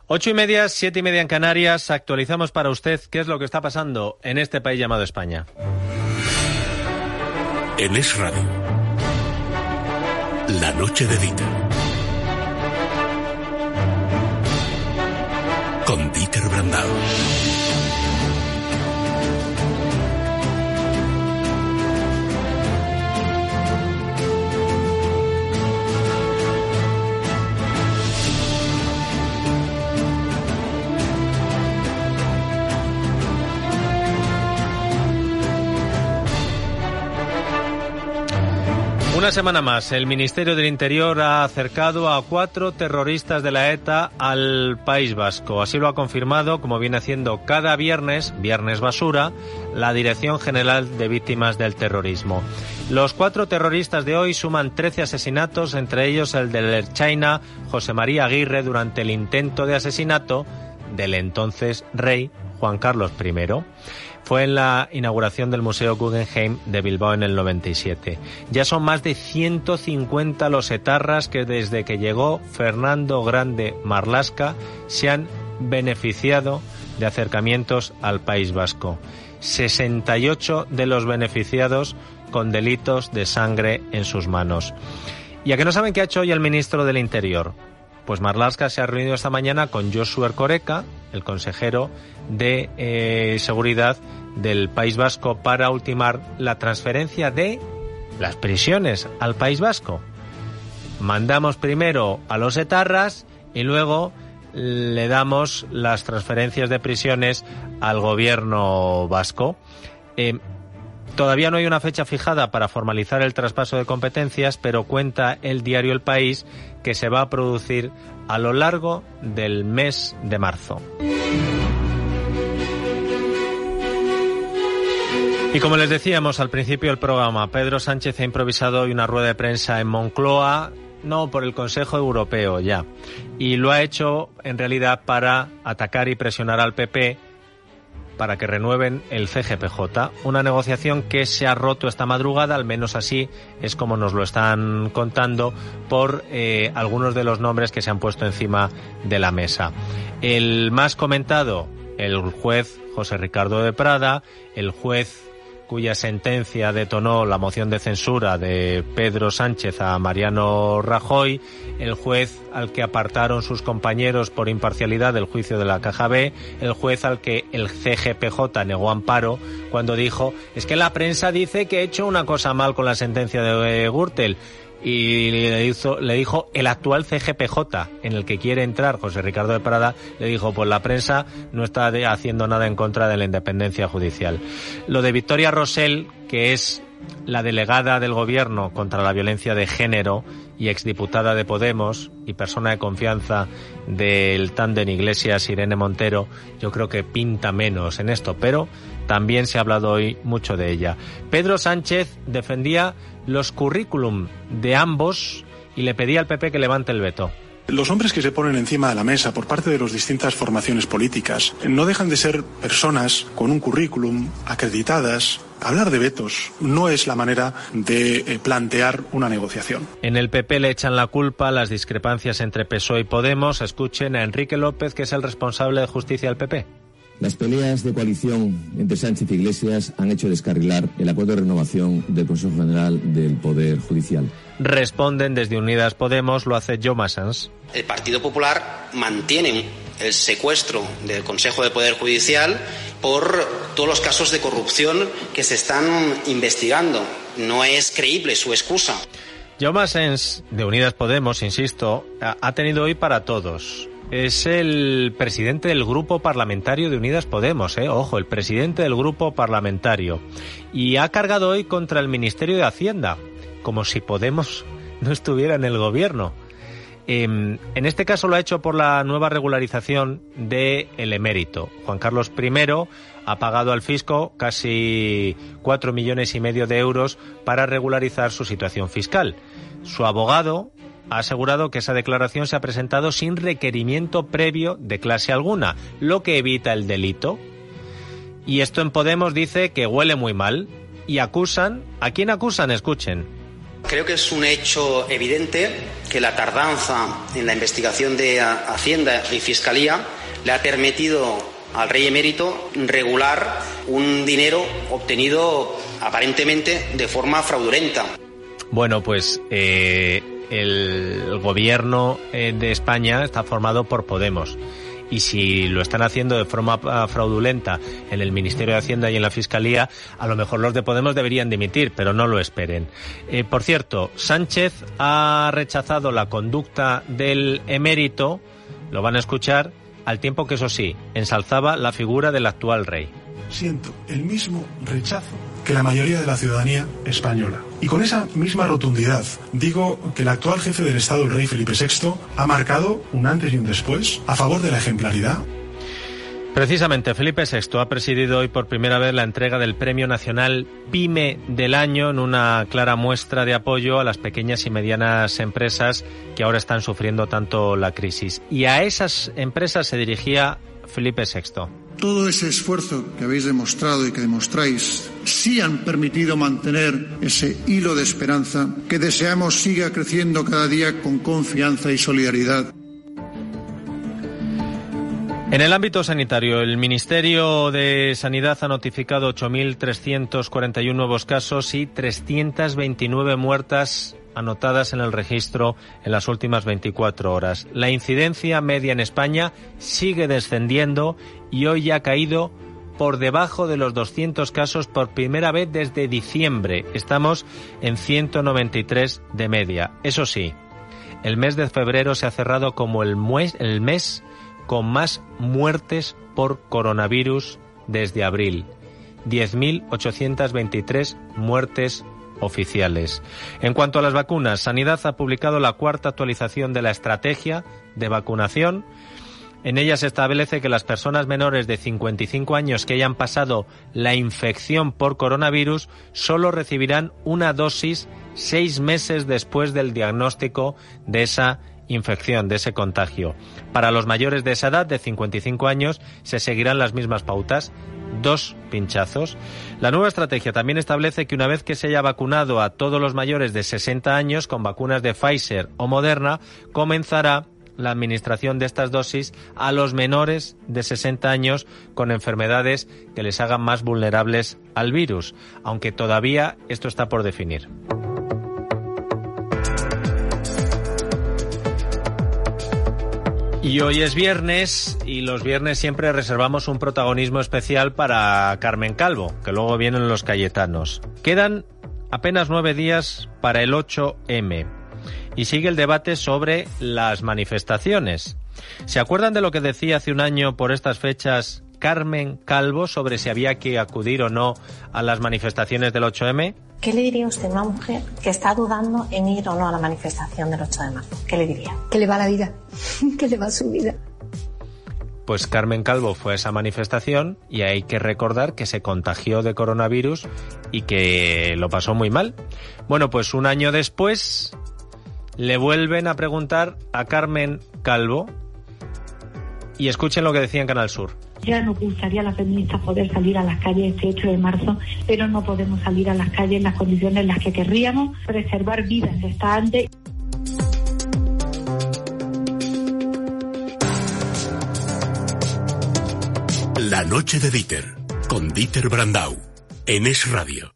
8:30, 7:30 en Canarias. Actualizamos para usted qué es lo que está pasando en este país llamado España. En Es Radio, la noche de Dieter. Con Dieter Brandão. Una semana más, el Ministerio del Interior ha acercado a 4 terroristas de la ETA al País Vasco. Así lo ha confirmado, como viene haciendo cada viernes basura, la Dirección General de Víctimas del Terrorismo. Los 4 terroristas de hoy suman 13 asesinatos, entre ellos el del Ertzaina José María Aguirre durante el intento de asesinato del entonces rey Juan Carlos I. Fue en la inauguración del Museo Guggenheim de Bilbao en el 97. Ya son más de 150 los etarras que desde que llegó Fernando Grande Marlaska se han beneficiado de acercamientos al País Vasco. 68 de los beneficiados con delitos de sangre en sus manos. ¿Y a que no saben qué ha hecho hoy el ministro del Interior? Pues Marlaska se ha reunido esta mañana con Josu Erkoreka, el consejero de Seguridad del País Vasco, para ultimar la transferencia de las prisiones al País Vasco. Mandamos primero a los etarras y luego le damos las transferencias de prisiones al gobierno vasco. Todavía no hay una fecha fijada para formalizar el traspaso de competencias, pero cuenta el diario El País que se va a producir a lo largo del mes de marzo. Y como les decíamos al principio del programa, Pedro Sánchez ha improvisado hoy una rueda de prensa en Moncloa, no por el Consejo Europeo ya, y lo ha hecho en realidad para atacar y presionar al PP para que renueven el CGPJ, una negociación que se ha roto esta madrugada, al menos así es como nos lo están contando, por algunos de los nombres que se han puesto encima de la mesa. El más comentado, el juez José Ricardo de Prada, el juez cuya sentencia detonó la moción de censura de Pedro Sánchez a Mariano Rajoy, el juez al que apartaron sus compañeros por imparcialidad del juicio de la Caja B, el juez al que el CGPJ negó amparo cuando dijo: es que la prensa dice que he hecho una cosa mal con la sentencia de Gürtel. Y le dijo el actual CGPJ, en el que quiere entrar José Ricardo de Prada, le dijo: pues la prensa no está haciendo nada en contra de la independencia judicial. Lo de Victoria Rosell, que es la delegada del gobierno contra la violencia de género y exdiputada de Podemos y persona de confianza del tándem Iglesias-Irene Montero, yo creo que pinta menos en esto, pero también se ha hablado hoy mucho de ella. Pedro Sánchez defendía los currículum de ambos y le pedía al PP que levante el veto. Los nombres que se ponen encima de la mesa por parte de las distintas formaciones políticas no dejan de ser personas con un currículum, acreditadas. Hablar de vetos no es la manera de plantear una negociación. En el PP le echan la culpa a las discrepancias entre PSOE y Podemos. Escuchen a Enrique López, que es el responsable de justicia del PP. Las peleas de coalición entre Sánchez e Iglesias han hecho descarrilar el acuerdo de renovación del Consejo General del Poder Judicial. Responden desde Unidas Podemos, lo hace Jo Massans. El Partido Popular mantiene el secuestro del Consejo de Poder Judicial por todos los casos de corrupción que se están investigando. No es creíble su excusa. Jo Massans, de Unidas Podemos, insisto, ha tenido hoy para todos. Es el presidente del grupo parlamentario de Unidas Podemos, ojo, el presidente del grupo parlamentario. Y ha cargado hoy contra el Ministerio de Hacienda, como si Podemos no estuviera en el gobierno. En este caso lo ha hecho por la nueva regularización del emérito. Juan Carlos I ha pagado al fisco casi 4,5 millones de euros para regularizar su situación fiscal. Su abogado ha asegurado que esa declaración se ha presentado sin requerimiento previo de clase alguna, lo que evita el delito. Y esto en Podemos dice que huele muy mal y acusan. ¿A quién acusan? Escuchen. Creo que es un hecho evidente que la tardanza en la investigación de Hacienda y Fiscalía le ha permitido al rey emérito regular un dinero obtenido aparentemente de forma fraudulenta. Bueno, pues el gobierno de España está formado por Podemos. Y si lo están haciendo de forma fraudulenta en el Ministerio de Hacienda y en la Fiscalía, a lo mejor los de Podemos deberían dimitir, pero no lo esperen. Por cierto, Sánchez ha rechazado la conducta del emérito, lo van a escuchar, al tiempo que, eso sí, ensalzaba la figura del actual rey. Siento el mismo rechazo que la mayoría de la ciudadanía española. Y con esa misma rotundidad digo que el actual jefe del Estado, el rey Felipe VI, ha marcado un antes y un después a favor de la ejemplaridad. Precisamente, Felipe VI ha presidido hoy por primera vez la entrega del Premio Nacional PYME del Año en una clara muestra de apoyo a las pequeñas y medianas empresas que ahora están sufriendo tanto la crisis. Y a esas empresas se dirigía Felipe VI. Todo ese esfuerzo que habéis demostrado y que demostráis sí han permitido mantener ese hilo de esperanza que deseamos siga creciendo cada día con confianza y solidaridad. En el ámbito sanitario, el Ministerio de Sanidad ha notificado 8.341 nuevos casos y 329 muertes anotadas en el registro en las últimas 24 horas. La incidencia media en España sigue descendiendo y hoy ya ha caído por debajo de los 200 casos por primera vez desde diciembre. Estamos en 193 de media. Eso sí, el mes de febrero se ha cerrado como el mes con más muertes por coronavirus desde abril. 10.823 muertes oficiales. En cuanto a las vacunas, Sanidad ha publicado la cuarta actualización de la estrategia de vacunación. En ella se establece que las personas menores de 55 años que hayan pasado la infección por coronavirus solo recibirán una dosis 6 meses después del diagnóstico de esa infección, de ese contagio. Para los mayores de esa edad, de 55 años, se seguirán las mismas pautas, 2 pinchazos. La nueva estrategia también establece que una vez que se haya vacunado a todos los mayores de 60 años con vacunas de Pfizer o Moderna, comenzará la administración de estas dosis a los menores de 60 años con enfermedades que les hagan más vulnerables al virus, aunque todavía esto está por definir. Y hoy es viernes y los viernes siempre reservamos un protagonismo especial para Carmen Calvo, que luego vienen los Cayetanos. Quedan apenas 9 días para el 8M y sigue el debate sobre las manifestaciones. ¿Se acuerdan de lo que decía hace un año por estas fechas Carmen Calvo sobre si había que acudir o no a las manifestaciones del 8M? ¿Qué le diría usted a una mujer que está dudando en ir o no a la manifestación del 8 de marzo? ¿Qué le diría? Que le va la vida, que le va su vida. Pues Carmen Calvo fue a esa manifestación y hay que recordar que se contagió de coronavirus y que lo pasó muy mal. Bueno, pues un año después le vuelven a preguntar a Carmen Calvo y escuchen lo que decía en Canal Sur. Ya nos gustaría a las feministas poder salir a las calles este 8 de marzo, pero no podemos salir a las calles en las condiciones en las que querríamos. Preservar vidas está antes. La noche de Dieter, con Dieter Brandau, en Es Radio.